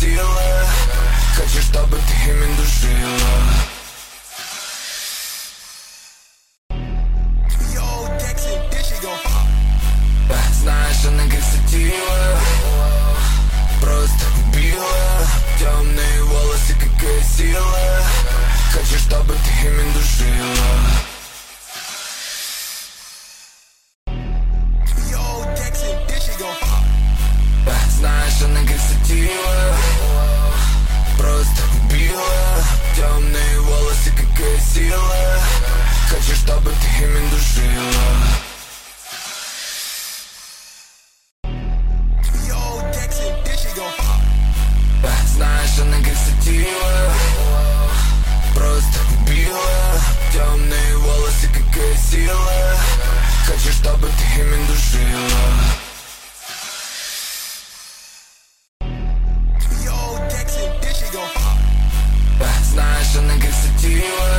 сила. Хочу, чтобы ты ими душила. Знаешь, она как сатива, просто убила. Темные волосы, какая сила. Хочу, чтобы ты ими душила. Знаешь, она как сатива, просто убила. Темные волосы, какая сила. Хочу, чтобы ты ими душила. Знаешь, она как сатива, просто убила. Темные волосы, какая сила. Хочу, чтобы ты ими душила. Знаешь, она как сатива,